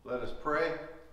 Let us pray.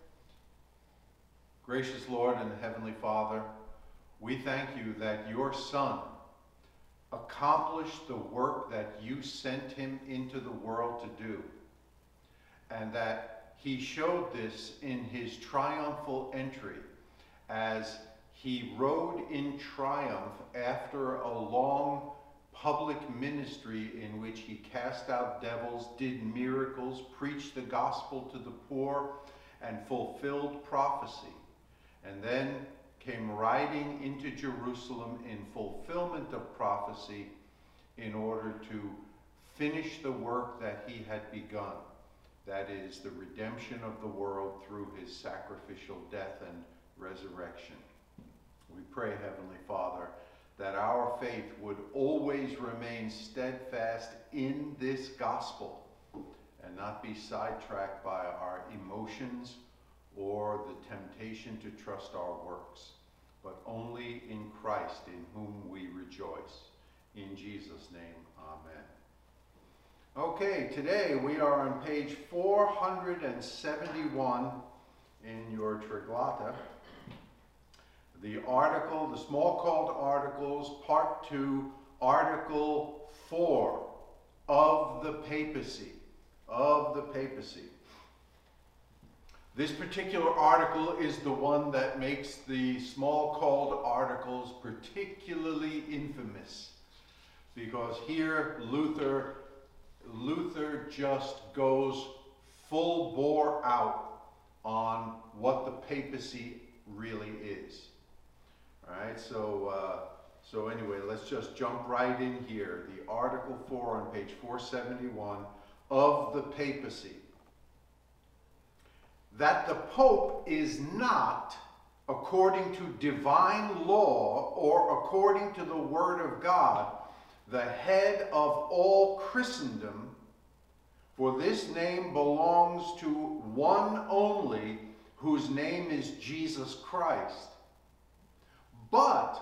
Gracious Lord and Heavenly Father, we thank you that your Son accomplished the work that you sent him into the world to do, and that he showed this in his triumphal entry as he rode in triumph after a long public ministry in which he cast out devils, did miracles, preached the gospel to the poor, and fulfilled prophecy, and then came riding into Jerusalem in fulfillment of prophecy in order to finish the work that he had begun, that is, the redemption of the world through his sacrificial death and resurrection. We pray, Heavenly Father, that our faith would always remain steadfast in this gospel and not be sidetracked by our emotions or the temptation to trust our works, but only in Christ, in whom we rejoice. In Jesus' name, amen. Okay, today we are on page 471 in your Triglata. The article, the small called articles, part 2, article 4 of the papacy. Of the papacy. This particular article is the one that makes the small called articles particularly infamous, because here Luther just goes full bore out on what the papacy really is. All right, so anyway, let's just jump right in here. The Article 4 on page 471 of the papacy. That the Pope is not, according to divine law or according to the Word of God, the head of all Christendom, for this name belongs to one only, whose name is Jesus Christ. But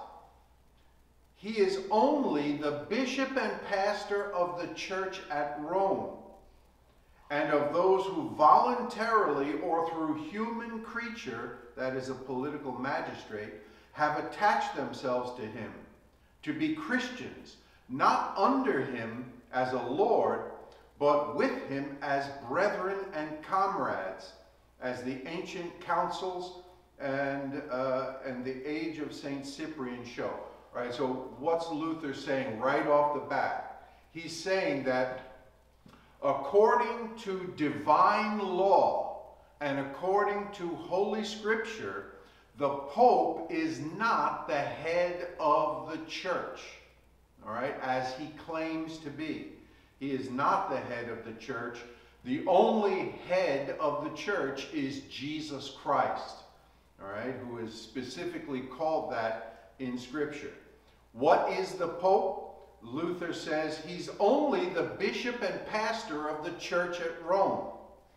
he is only the bishop and pastor of the church at Rome, and of those who voluntarily or through human creature, that is a political magistrate, have attached themselves to him, to be Christians, not under him as a lord, but with him as brethren and comrades, as the ancient councils and the age of St. Cyprian show. All right, so what's Luther saying right off the bat? He's saying that according to divine law and according to Holy Scripture, the Pope is not the head of the church, all right, as he claims to be. He is not the head of the church. The only head of the church is Jesus Christ, all right, who is specifically called that in Scripture. What is the Pope? Luther says he's only the bishop and pastor of the church at Rome.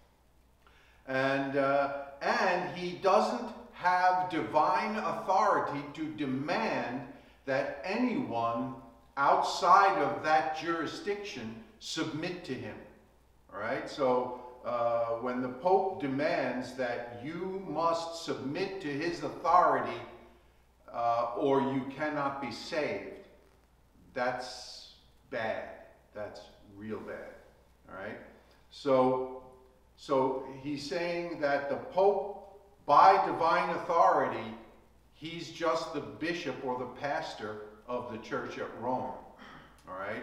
And he doesn't have divine authority to demand that anyone outside of that jurisdiction submit to him. All right, so when the Pope demands that you must submit to his authority or you cannot be saved, that's bad. That's real bad. All right, so he's saying that the Pope, by divine authority, he's just the bishop or the pastor of the church at Rome. All right,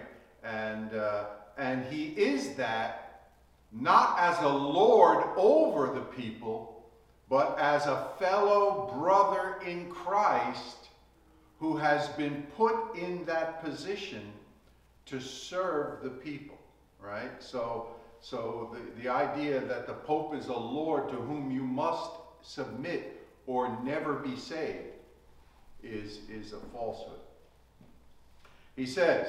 and he is that not as a lord over the people, but as a fellow brother in Christ who has been put in that position to serve the people, right? So the idea that the Pope is a lord to whom you must submit or never be saved is a falsehood. He says,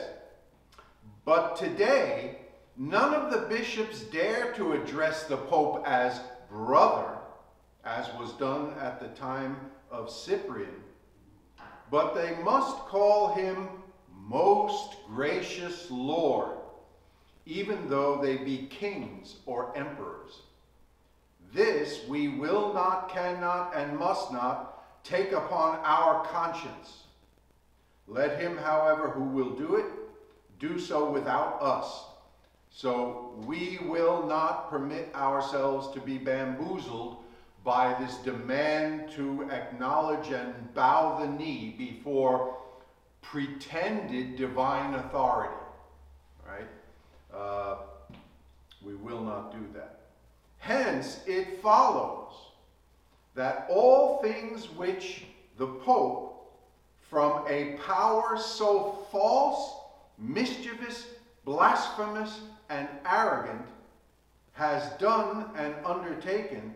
but today, none of the bishops dare to address the Pope as brother, as was done at the time of Cyprian, but they must call him most gracious Lord, even though they be kings or emperors. This we will not, cannot, and must not take upon our conscience. Let him, however, who will do it, do so without us. So we will not permit ourselves to be bamboozled by this demand to acknowledge and bow the knee before pretended divine authority. Right? We will not do that. Hence, it follows that all things which the Pope, from a power so false, mischievous, blasphemous, and arrogant, has done and undertaken,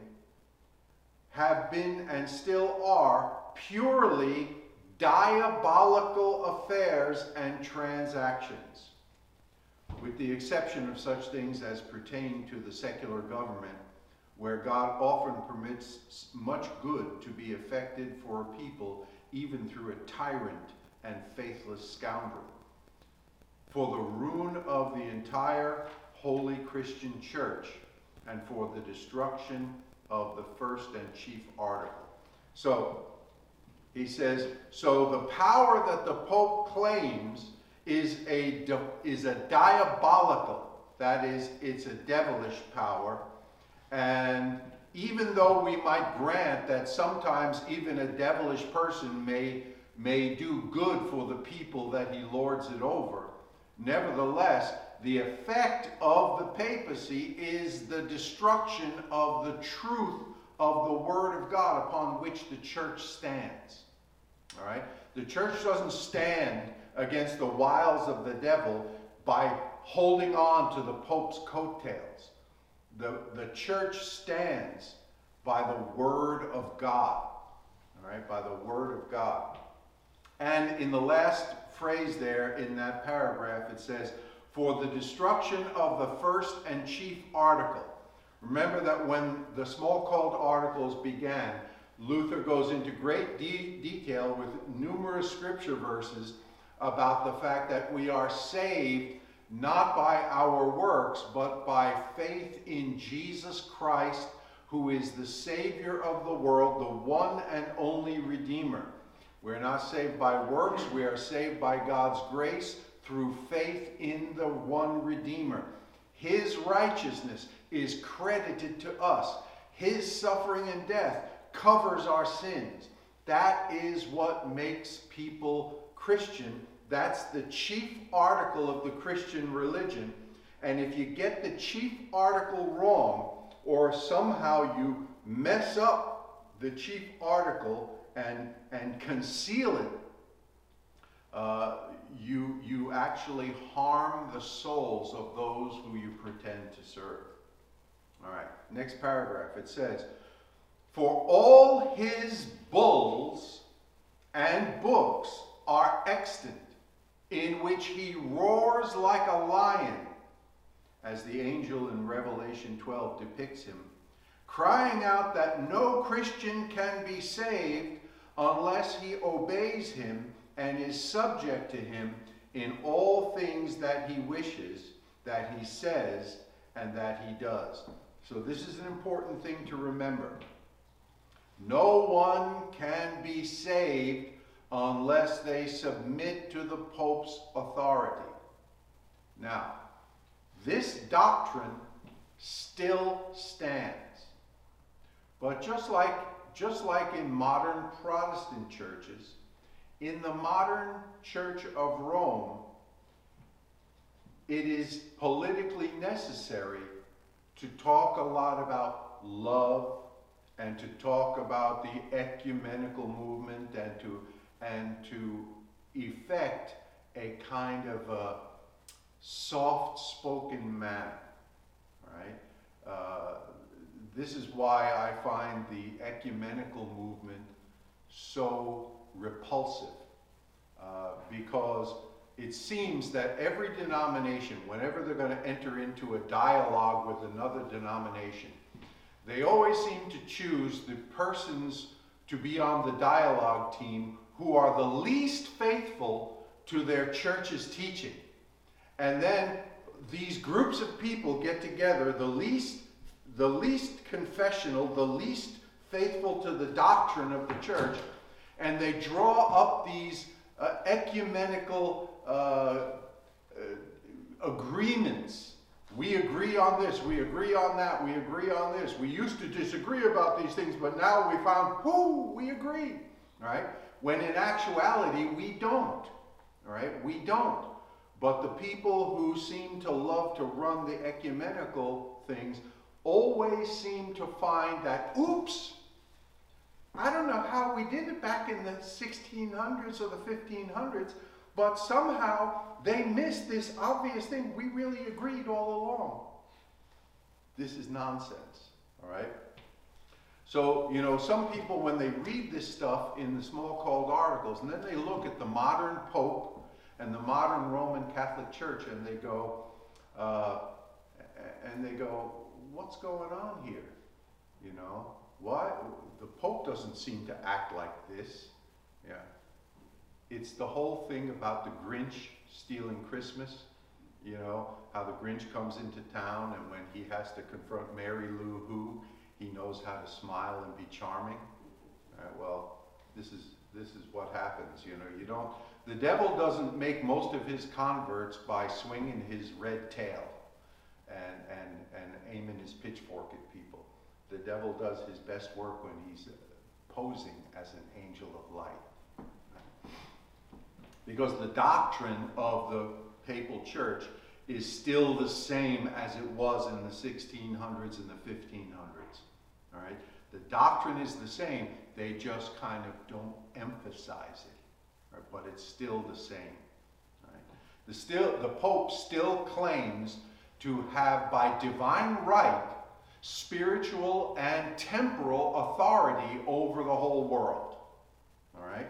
have been and still are purely diabolical affairs and transactions, with the exception of such things as pertain to the secular government, where God often permits much good to be effected for a people, even through a tyrant and faithless scoundrel, for the ruin of the entire holy Christian church, and for the destruction of the first and chief article. So, he says, so the power that the Pope claims is a diabolical, that is, it's a devilish power, and even though we might grant that sometimes even a devilish person may do good for the people that he lords it over, nevertheless, the effect of the papacy is the destruction of the truth of the Word of God upon which the church stands. All right? The church doesn't stand against the wiles of the devil by holding on to the Pope's coattails. The church stands by the Word of God. All right? By the Word of God. And in the last phrase there in that paragraph, it says, for the destruction of the first and chief article. Remember that when the Smalcald articles began, Luther goes into great detail with numerous scripture verses about the fact that we are saved not by our works, but by faith in Jesus Christ, who is the Savior of the world, the one and only Redeemer. We're not saved by works, we are saved by God's grace through faith in the one Redeemer. His righteousness is credited to us. His suffering and death covers our sins. That is what makes people Christian. That's the chief article of the Christian religion. And if you get the chief article wrong, or somehow you mess up the chief article and conceal it, you actually harm the souls of those who you pretend to serve. All right, next paragraph. It says, for all his bulls and books are extant, in which he roars like a lion, as the angel in Revelation 12 depicts him, crying out that no Christian can be saved unless he obeys him and is subject to him in all things that he wishes, that he says, and that he does. So this is an important thing to remember. No one can be saved unless they submit to the Pope's authority. Now, this doctrine still stands. But just like in modern Protestant churches, in the modern Church of Rome, it is politically necessary to talk a lot about love and to talk about the ecumenical movement and to effect a kind of a soft-spoken manner, right? This is why I find the ecumenical movement so repulsive, because it seems that every denomination, whenever they're going to enter into a dialogue with another denomination, they always seem to choose the persons to be on the dialogue team who are the least faithful to their church's teaching. And then these groups of people get together, the the least confessional, the least faithful to the doctrine of the church, and they draw up these ecumenical agreements. We agree on this, we agree on that, we agree on this. We used to disagree about these things, but now we found, we agree, right? When in actuality, we don't, right? We don't. But the people who seem to love to run the ecumenical things always seem to find that, oops, I don't know how we did it back in the 1600s or the 1500s, but somehow they missed this obvious thing. We really agreed all along. This is nonsense, all right? So, some people, when they read this stuff in the Smalcald articles, and then they look at the modern Pope and the modern Roman Catholic Church, and they go, what's going on here? Why? The Pope doesn't seem to act like this. Yeah. It's the whole thing about the Grinch stealing Christmas. How the Grinch comes into town, and when he has to confront Mary Lou Who, he knows how to smile and be charming. Well, this is what happens. The devil doesn't make most of his converts by swinging his red tail and aiming his pitchfork at people. The devil does his best work when he's posing as an angel of light. Because the doctrine of the papal church is still the same as it was in the 1600s and the 1500s. All right? The doctrine is the same. They just kind of don't emphasize it. Right? But it's still the same. Right? The Pope still claims to have, by divine right, spiritual and temporal authority over the whole world. All right?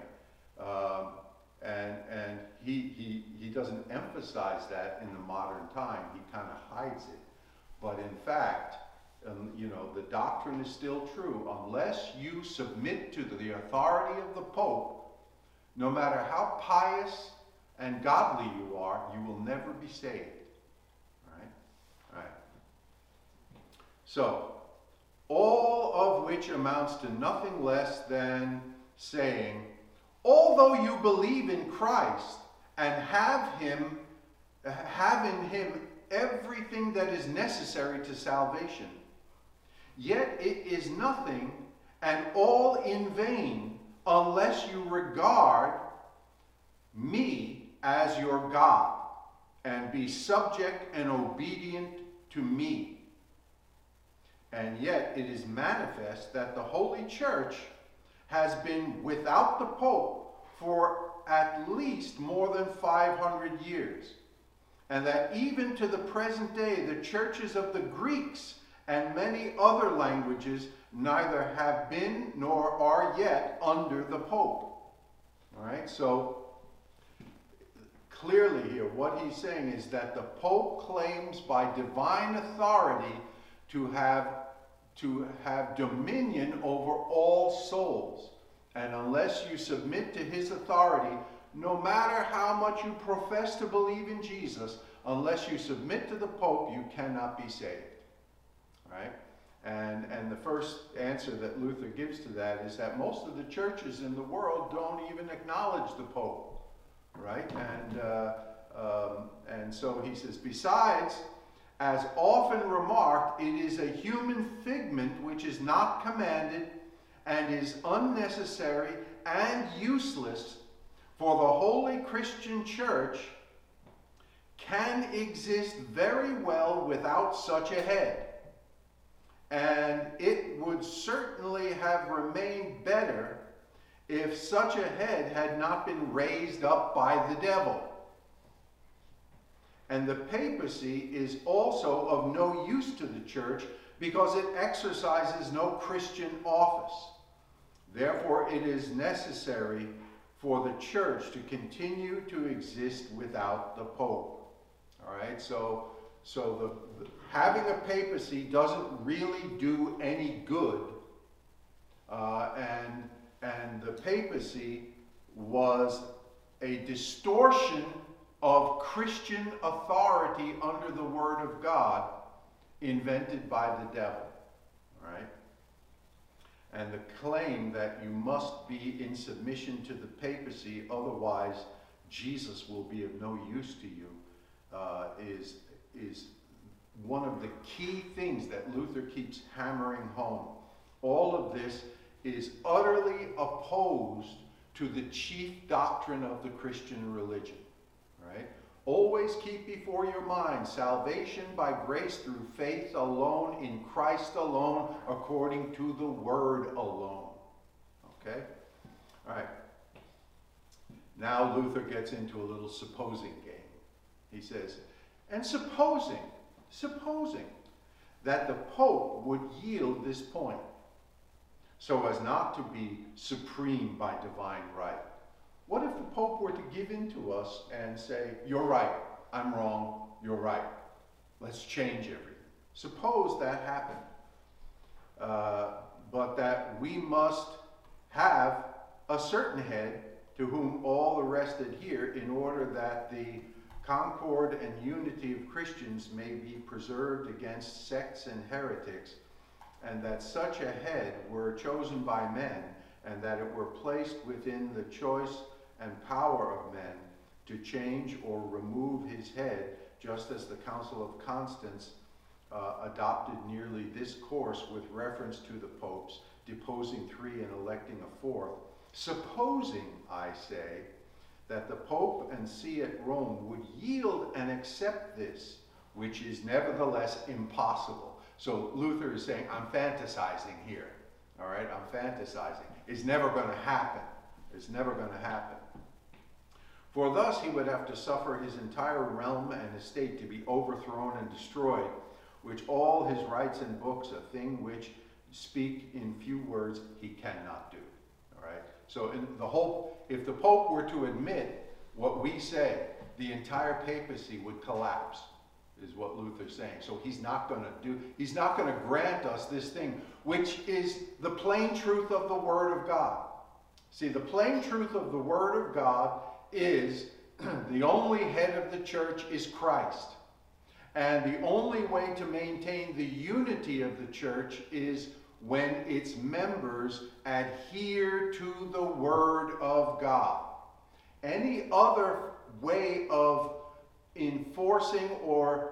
And he doesn't emphasize that in the modern time. He kind of hides it. But in fact, the doctrine is still true. Unless you submit to the authority of the Pope, no matter how pious and godly you are, you will never be saved. All right? So, all of which amounts to nothing less than saying, although you believe in Christ and have in him everything that is necessary to salvation, yet it is nothing and all in vain unless you regard me as your God and be subject and obedient to me. And yet it is manifest that the Holy Church has been without the Pope for at least more than 500 years, and that even to the present day the churches of the Greeks and many other languages neither have been nor are yet under the Pope. All right, so clearly here what he's saying is that the Pope claims by divine authority to have dominion over all souls. And unless you submit to his authority, no matter how much you profess to believe in Jesus, unless you submit to the Pope, you cannot be saved. Right? And the first answer that Luther gives to that is that most of the churches in the world don't even acknowledge the Pope. Right? And so he says, besides, as often remarked, it is a human figment which is not commanded and is unnecessary and useless, for the Holy Christian Church can exist very well without such a head. And it would certainly have remained better if such a head had not been raised up by the devil. And the papacy is also of no use to the church because it exercises no Christian office. Therefore, it is necessary for the church to continue to exist without the Pope. All right, so having a papacy doesn't really do any good, and the papacy was a distortion of Christian authority under the Word of God invented by the devil. all right? And the claim that you must be in submission to the papacy, otherwise Jesus will be of no use to you, is one of the key things that Luther keeps hammering home. All of this is utterly opposed to the chief doctrine of the Christian religion, right? Always keep before your mind salvation by grace through faith alone, in Christ alone, according to the Word alone. Okay? All right. Now Luther gets into a little supposing game. He says, and supposing that the Pope would yield this point so as not to be supreme by divine right. What if the Pope were to give in to us and say, you're right, I'm wrong, you're right. Let's change everything. Suppose that happened. But that we must have a certain head to whom all the rest adhere in order that the concord and unity of Christians may be preserved against sects and heretics, and that such a head were chosen by men, and that it were placed within the choice and power of men to change or remove his head, just as the Council of Constance adopted nearly this course with reference to the popes, deposing 3 and electing a 4th. Supposing, I say, that the Pope and See at Rome would yield and accept this, which is nevertheless impossible. So Luther is saying, I'm fantasizing here. All right, I'm fantasizing. It's never going to happen. It's never going to happen. For thus he would have to suffer his entire realm and estate to be overthrown and destroyed, which all his rights and books, a thing which, speak in few words, he cannot do. All right. So if the Pope were to admit what we say, the entire papacy would collapse, is what Luther's saying. So he's not going to grant us this thing, which is the plain truth of the Word of God. See, the plain truth of the Word of God is the only head of the church is Christ. And the only way to maintain the unity of the church is when its members adhere to the Word of God. Any other way of enforcing or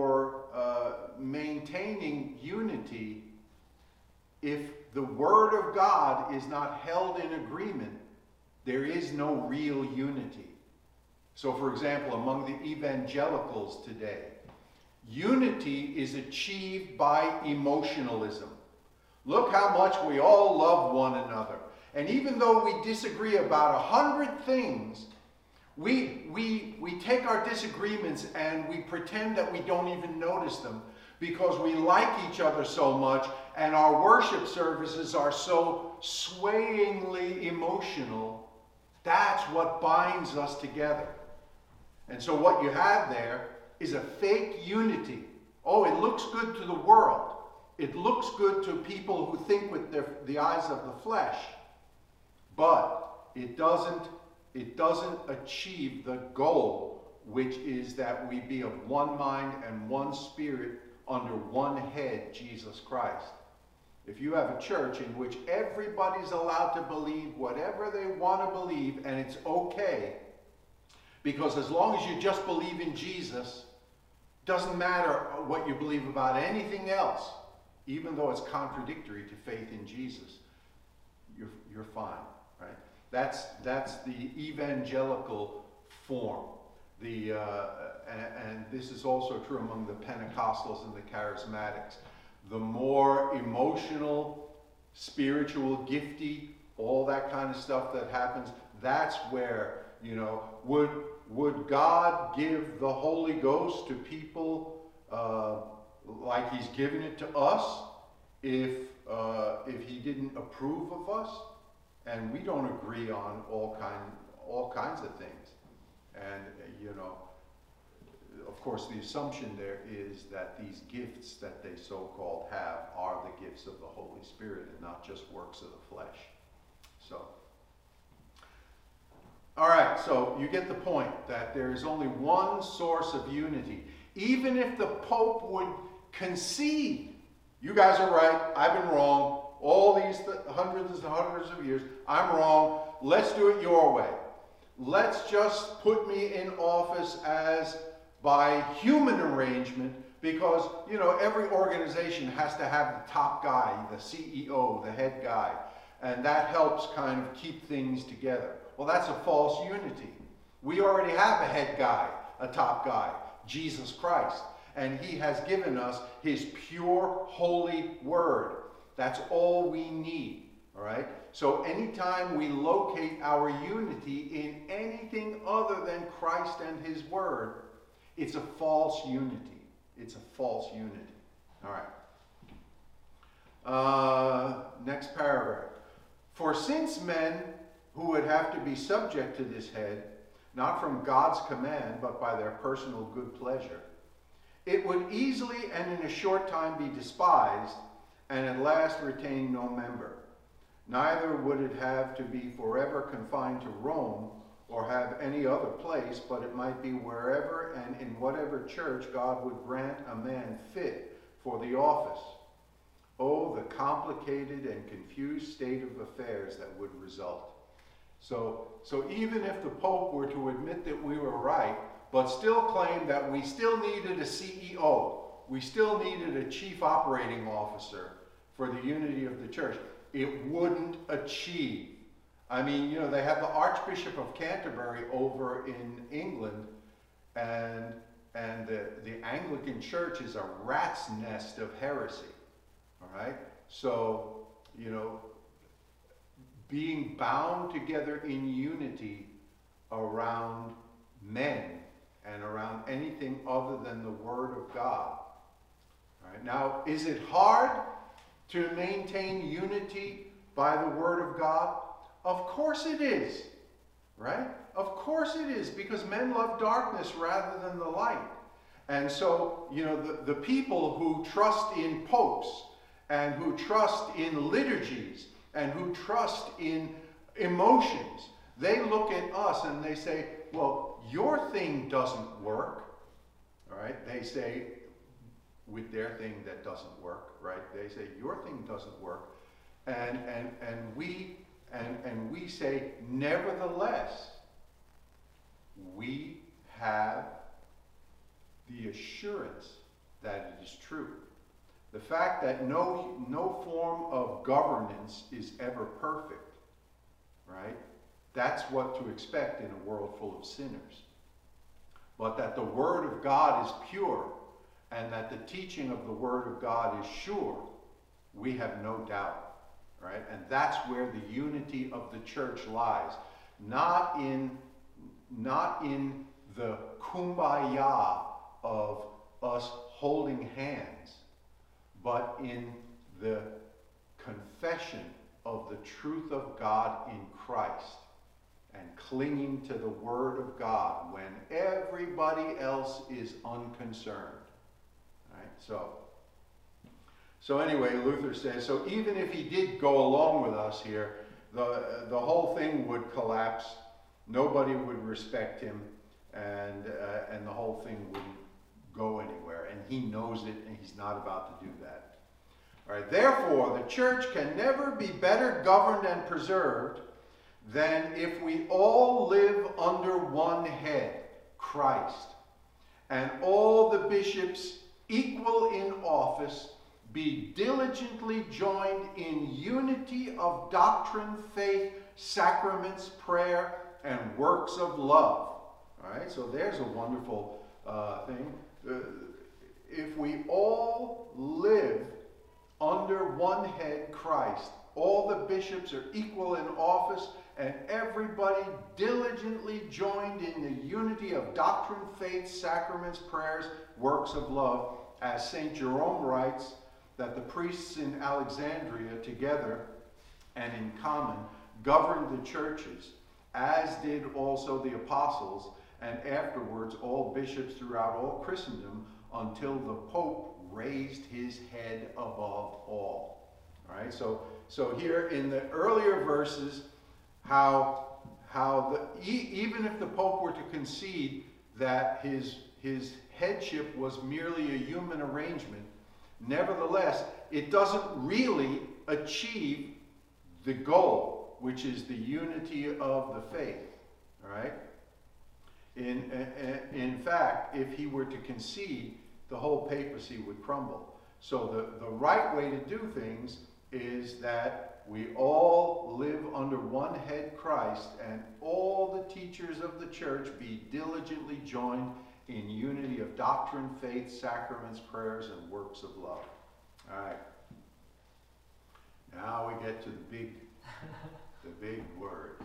maintaining unity, if the Word of God is not held in agreement, there is no real unity. So, for example, among the evangelicals today, unity is achieved by emotionalism. Look how much we all love one another. And even though we disagree about 100 things, we take our disagreements and we pretend that we don't even notice them because we like each other so much and our worship services are so swayingly emotional. That's what binds us together. And so what you have there is a fake unity. Oh, it looks good to the world. It looks good to people who think with the eyes of the flesh. But it doesn't achieve the goal, which is that we be of one mind and one spirit under one head, Jesus Christ. If you have a church in which everybody's allowed to believe whatever they want to believe, and it's okay, because as long as you just believe in Jesus, doesn't matter what you believe about anything else, even though it's contradictory to faith in Jesus, you're fine, right? That's the evangelical form. And this is also true among the Pentecostals and the Charismatics. The more emotional, spiritual, gifty, all that kind of stuff that happens, that's where, would God give the Holy Ghost to people like he's given it to us if he didn't approve of us? And we don't agree on all kinds of things. And, of course, the assumption there is that these gifts that they so-called have are the gifts of the Holy Spirit and not just works of the flesh. So, all right, so you get the point that there is only one source of unity. Even if the Pope would concede, You guys are right. I've been wrong. All these hundreds and hundreds of years, I'm wrong. Let's do it your way. Let's just put me in office as by human arrangement, because, you know, every organization has to have the top guy, the CEO, the head guy, and that helps kind of keep things together. Well, that's a false unity. We already have a head guy, a top guy, Jesus Christ, and he has given us his pure, holy word. That's all we need, all right? So anytime we locate our unity in anything other than Christ and his word, it's a false unity. It's a false unity. All right. Next paragraph. For since men who would have to be subject to this head, not from God's command, but by their personal good pleasure, it would easily and in a short time be despised, and at last retain no member. Neither would it have to be forever confined to Rome, or have any other place, but it might be wherever and in whatever church God would grant a man fit for the office. Oh, the complicated and confused state of affairs that would result. So even if the Pope were to admit that we were right, but still claim that we still needed a CEO, we still needed a chief operating officer for the unity of the church, it wouldn't achieve. I mean, you know, they have the Archbishop of Canterbury over in England, and the Anglican Church is a rat's nest of heresy. All right? So, you know, being bound together in unity around men and around anything other than the Word of God. All right? Now, is it hard to maintain unity by the Word of God? Of course it is, right? Of course it is, because men love darkness rather than the light. And so, you know, the people who trust in popes and who trust in liturgies and who trust in emotions, they look at us and they say, well, your thing doesn't work, all right? They say, with their thing that doesn't work, right? They say, your thing doesn't work. And we say, nevertheless, we have the assurance that it is true. The fact that no form of governance is ever perfect, right? That's what to expect in a world full of sinners. But that the Word of God is pure and that the teaching of the Word of God is sure, we have no doubt. Right? And that's where the unity of the church lies. Not in the kumbaya of us holding hands, but in the confession of the truth of God in Christ and clinging to the Word of God when everybody else is unconcerned. Right? So anyway, Luther says, so even if he did go along with us here, the whole thing would collapse. Nobody would respect him, and the whole thing wouldn't go anywhere. And he knows it, and he's not about to do that. All right. Therefore, the church can never be better governed and preserved than if we all live under one head, Christ, and all the bishops equal in office be diligently joined in unity of doctrine, faith, sacraments, prayer, and works of love. All right, so there's a wonderful thing. If we all live under one head, Christ, all the bishops are equal in office, and everybody diligently joined in the unity of doctrine, faith, sacraments, prayers, works of love, as St. Jerome writes, that the priests in Alexandria together and in common governed the churches, as did also the apostles, and afterwards all bishops throughout all Christendom, until the Pope raised his head above all. All right, so here in the earlier verses, even if the Pope were to concede that his headship was merely a human arrangement, Nevertheless, it doesn't really achieve the goal, which is the unity of the faith. All right? In fact, if he were to concede, the whole papacy would crumble. So the right way to do things is that we all live under one head, Christ, and all the teachers of the church be diligently joined in unity of doctrine, faith, sacraments, prayers, and works of love. All right. Now we get to the big word.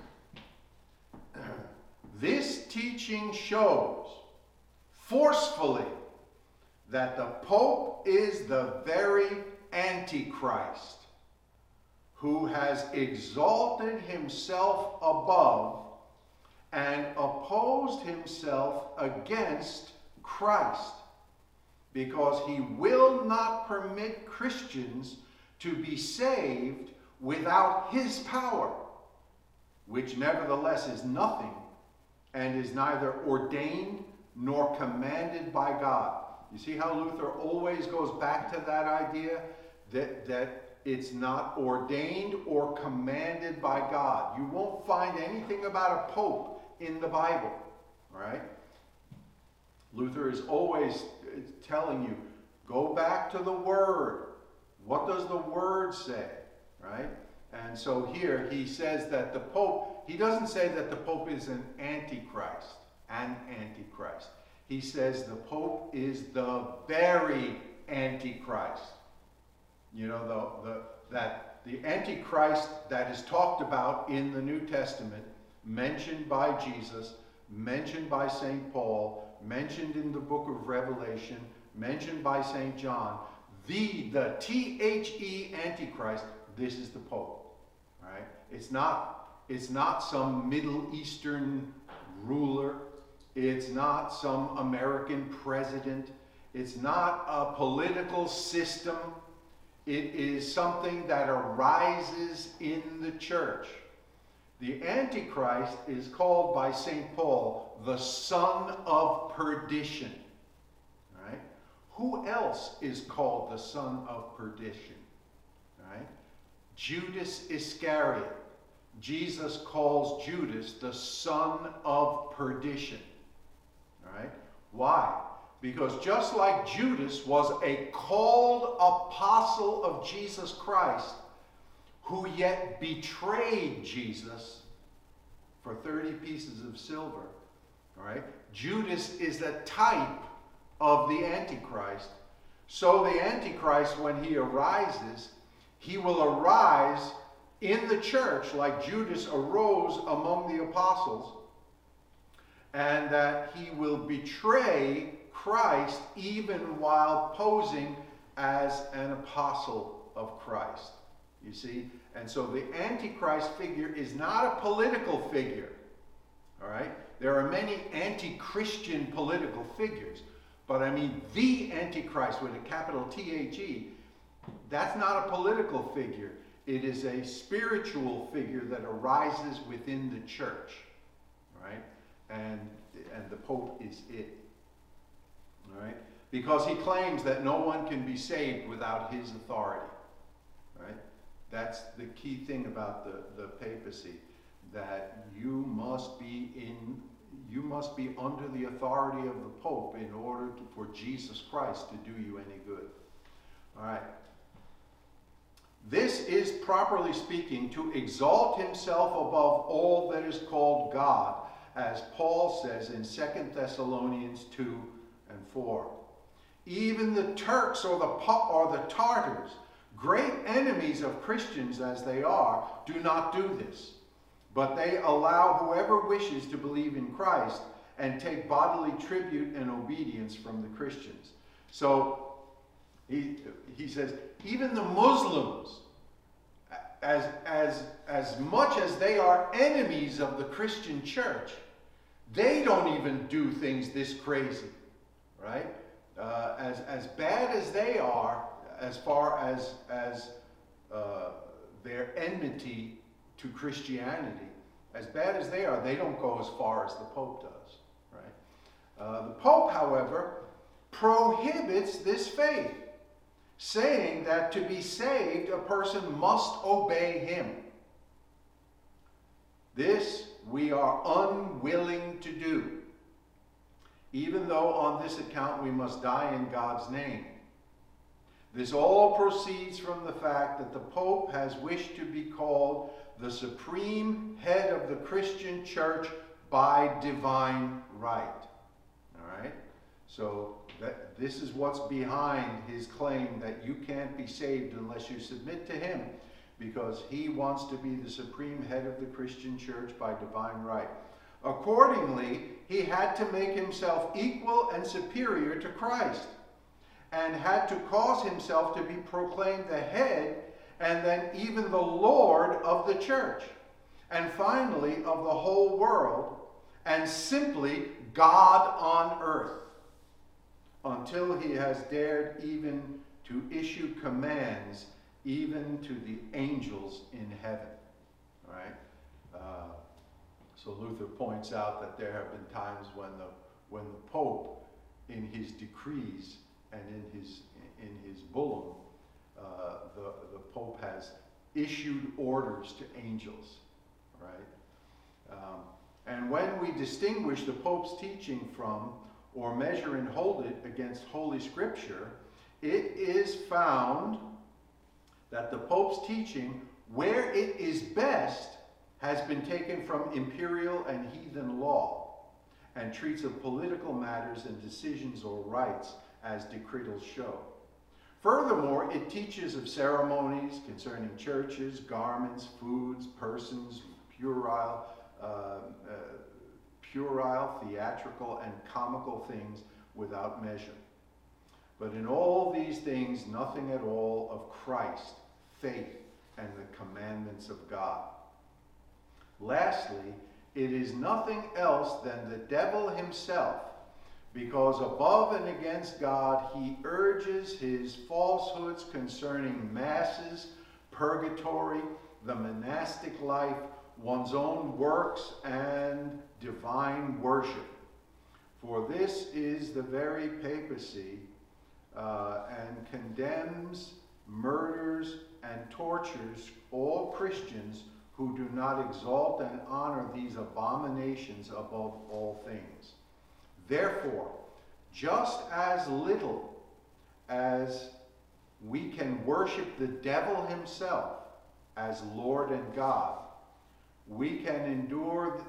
This teaching shows forcefully that the Pope is the very Antichrist, who has exalted himself above and opposed himself against Christ, because he will not permit Christians to be saved without his power, which nevertheless is nothing and is neither ordained nor commanded by God. You see how Luther always goes back to that idea that it's not ordained or commanded by God. You won't find anything about a pope in the Bible, all right? Luther is always telling you, go back to the Word. What does the Word say, right? And so here he says that the Pope, he doesn't say that the Pope is an Antichrist. He says the Pope is the very Antichrist. You know, that the Antichrist that is talked about in the New Testament, mentioned by Jesus, mentioned by St. Paul, mentioned in the book of Revelation, mentioned by St. John, the THE Antichrist, this is the Pope, right? It's not some Middle Eastern ruler. It's not some American president. It's not a political system. It is something that arises in the church. The Antichrist is called by St. Paul the son of perdition. Right? Who else is called the son of perdition? Right? Judas Iscariot. Jesus calls Judas the son of perdition. Right? Why? Because just like Judas was a called apostle of Jesus Christ, who yet betrayed Jesus for 30 pieces of silver, all right? Judas is a type of the Antichrist. So the Antichrist, when he arises, he will arise in the church like Judas arose among the apostles, and that he will betray Christ even while posing as an apostle of Christ. You see? And so the Antichrist figure is not a political figure. All right? There are many anti-Christian political figures. But I mean, the Antichrist with a capital THE, that's not a political figure. It is a spiritual figure that arises within the church. All right? And the Pope is it. All right? Because he claims that no one can be saved without his authority. Right? That's the key thing about the papacy, that you must be under the authority of the Pope in order for Jesus Christ to do you any good. All right. This is, properly speaking, to exalt himself above all that is called God, as Paul says in 2 Thessalonians 2 and 4. Even the Turks or the Tartars, great enemies of Christians as they are, do not do this. But they allow whoever wishes to believe in Christ and take bodily tribute and obedience from the Christians. So he says, even the Muslims, as much as they are enemies of the Christian church, they don't even do things this crazy, right? As bad as they are, as far as their enmity to Christianity, as bad as they are, they don't go as far as the Pope does, right? The Pope, however, prohibits this faith, saying that to be saved, a person must obey him. This we are unwilling to do, even though on this account we must die in God's name. This all proceeds from the fact that the Pope has wished to be called the supreme head of the Christian church by divine right. All right? So this is what's behind his claim that you can't be saved unless you submit to him, because he wants to be the supreme head of the Christian church by divine right. Accordingly, he had to make himself equal and superior to Christ, and had to cause himself to be proclaimed the head and then even the Lord of the church, and finally of the whole world, and simply God on earth, until he has dared even to issue commands even to the angels in heaven. All right? So Luther points out that there have been times when the Pope, in his decrees and in his bullum, the Pope has issued orders to angels, right? And when we distinguish the Pope's teaching from, or measure and hold it against Holy Scripture, it is found that the Pope's teaching, where it is best, has been taken from imperial and heathen law, and treats of political matters and decisions or rights as decretals show. Furthermore, it teaches of ceremonies concerning churches, garments, foods, persons, puerile, theatrical, and comical things without measure. But in all these things, nothing at all of Christ, faith, and the commandments of God. Lastly, it is nothing else than the devil himself, because above and against God he urges his falsehoods concerning masses, purgatory, the monastic life, one's own works, and divine worship. For this is the very papacy, and condemns, murders, and tortures all Christians who do not exalt and honor these abominations above all things. Therefore, just as little as we can worship the devil himself as Lord and God, we can endure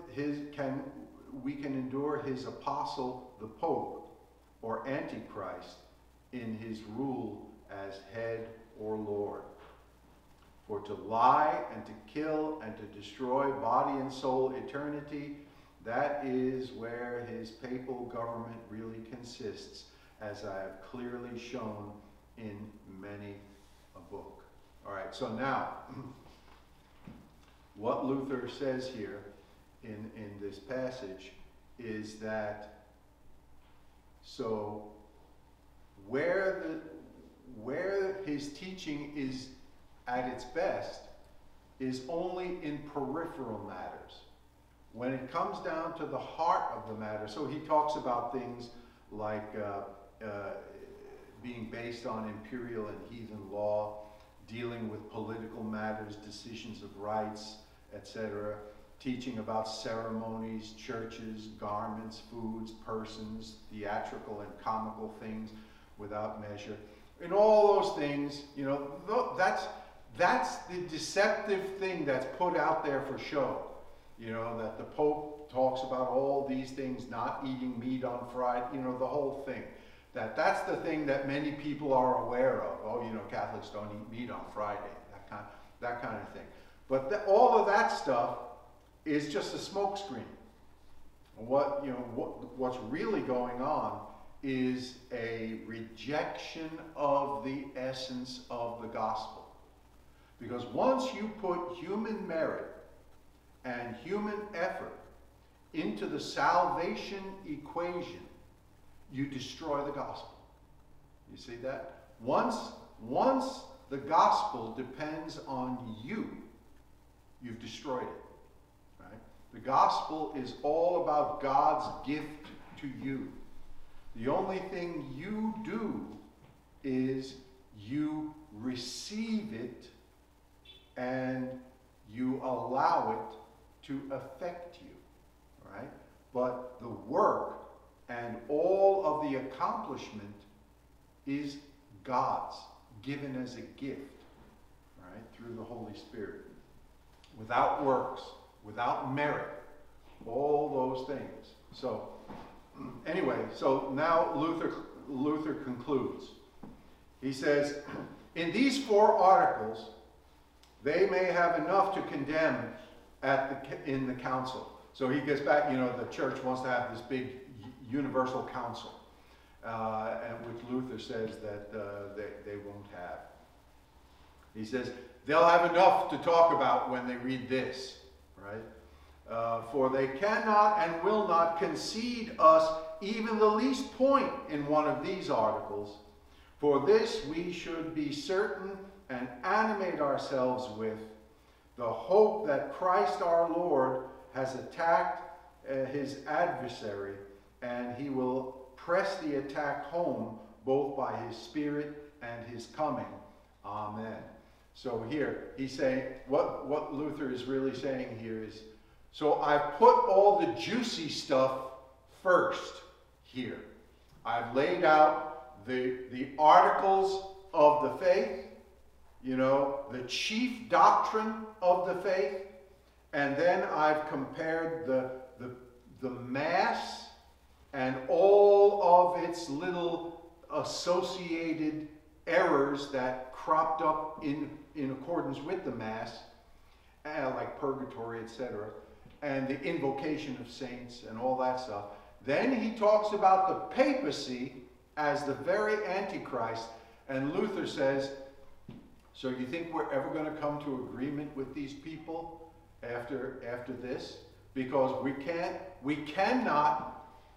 his apostle, the Pope, or Antichrist, in his rule as head or Lord. For to lie and to kill and to destroy body and soul eternity, that is where his papal government really consists, as I have clearly shown in many a book. All right, so now, what Luther says here in this passage is that, so where his teaching is at its best is only in peripheral matters. When it comes down to the heart of the matter, so he talks about things like being based on imperial and heathen law, dealing with political matters, decisions of rights, etc., teaching about ceremonies, churches, garments, foods, persons, theatrical and comical things without measure. And all those things, you know, that's the deceptive thing that's put out there for show. You know, that the Pope talks about all these things, not eating meat on Friday, you know, the whole thing. That's the thing that many people are aware of. Oh, you know, Catholics don't eat meat on Friday, that kind of thing. But all of that stuff is just a smokescreen. What's really going on is a rejection of the essence of the gospel. Because once you put human merit and human effort into the salvation equation, you destroy the gospel. You see that? Once the gospel depends on you, you've destroyed it. Right? The gospel is all about God's gift to you. The only thing you do is you receive it and you allow it to affect you, right? But the work and all of the accomplishment is God's, given as a gift, right? Through the Holy Spirit. Without works, without merit, all those things. So, anyway, so now Luther concludes. He says, in these 4 articles, they may have enough to condemn in the council. So he gets back, the church wants to have this big universal council, and which Luther says that they won't have. He says, they'll have enough to talk about when they read this, right? For they cannot and will not concede us even the least point in one of these articles. For this we should be certain and animate ourselves with the hope that Christ our Lord has attacked his adversary, and he will press the attack home both by his Spirit and his coming. Amen. So here, he's saying, what Luther is really saying here is, so I've put all the juicy stuff first here. I've laid out the articles of the faith, the chief doctrine of the faith, and then I've compared the Mass and all of its little associated errors that cropped up in accordance with the Mass, like purgatory, etc., and the invocation of saints and all that stuff. Then he talks about the papacy as the very Antichrist, and Luther says, so you think we're ever going to come to agreement with these people after this? Because we cannot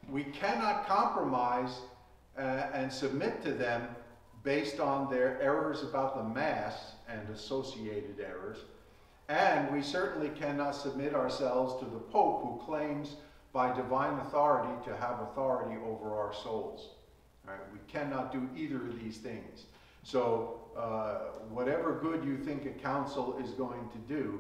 compromise and submit to them based on their errors about the Mass and associated errors. And we certainly cannot submit ourselves to the Pope, who claims by divine authority to have authority over our souls. Right? We cannot do either of these things. So whatever good you think a council is going to do,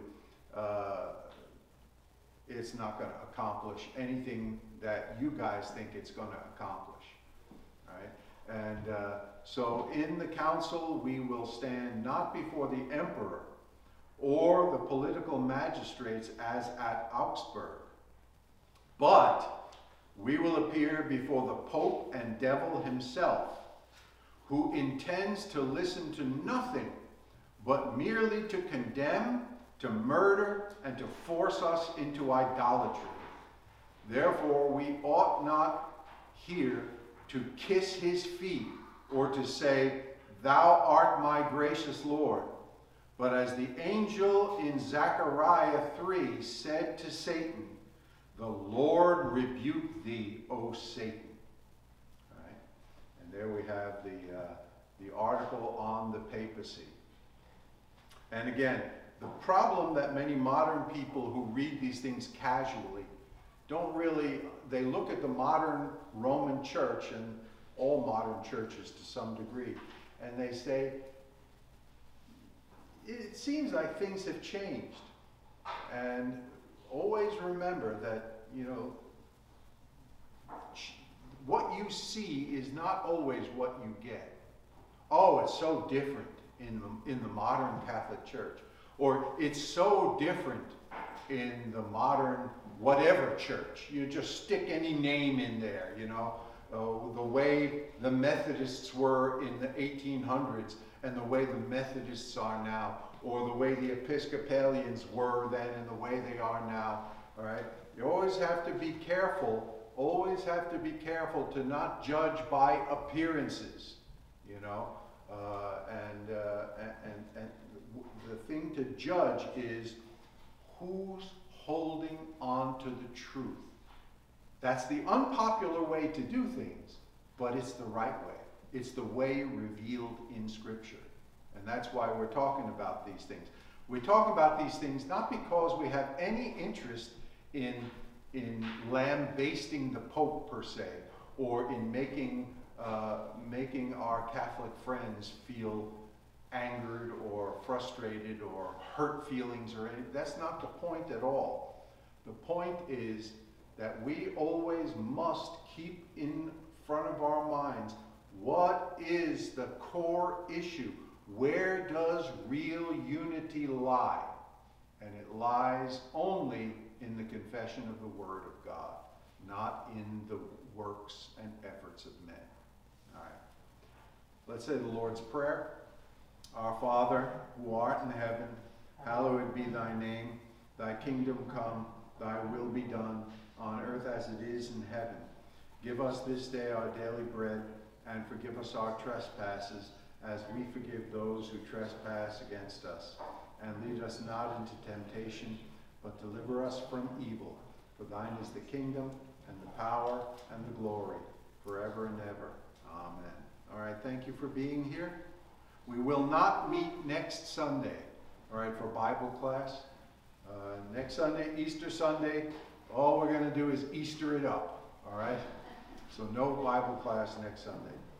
it's not going to accomplish anything that you guys think it's going to accomplish. Right? And so in the council we will stand not before the emperor or the political magistrates as at Augsburg, but we will appear before the Pope and Devil himself, who intends to listen to nothing but merely to condemn, to murder, and to force us into idolatry. Therefore, we ought not here to kiss his feet or to say, "Thou art my gracious Lord," but as the angel in Zechariah 3 said to Satan, "The Lord rebuke thee, O Satan." All right? And there we have the article on the papacy. And again, the problem that many modern people who read these things casually they look at the modern Roman Church and all modern churches to some degree, and they say, it seems like things have changed. And always remember that, what you see is not always what you get. Oh, it's so different in the modern Catholic Church. Or it's so different in the modern whatever church. You just stick any name in there, the way the Methodists were in the 1800s and the way the Methodists are now, or the way the Episcopalians were then and the way they are now. All right? You always have to be careful to not judge by appearances, and the thing to judge is who's holding on to the truth. That's the unpopular way to do things, but it's the right way. It's the way revealed in Scripture. And that's why we're talking about these things. We talk about these things not because we have any interest in lambasting the Pope per se, or in making our Catholic friends feel angered or frustrated or hurt feelings or anything. That's not the point at all. The point is that we always must keep in front of our minds, what is the core issue? Where does real unity lie? And it lies only in the confession of the Word of God, not in the works and efforts of men. All right. Let's say the Lord's Prayer. Our Father, who art in heaven, hallowed be thy name. Thy kingdom come, thy will be done, on earth as it is in heaven. Give us this day our daily bread, and forgive us our trespasses, as we forgive those who trespass against us. And lead us not into temptation, but deliver us from evil. For thine is the kingdom, and the power, and the glory, forever and ever. Amen. All right, thank you for being here. We will not meet next Sunday, all right, for Bible class. Next Sunday, Easter Sunday, all we're going to do is Easter it up, all right? So no Bible class next Sunday.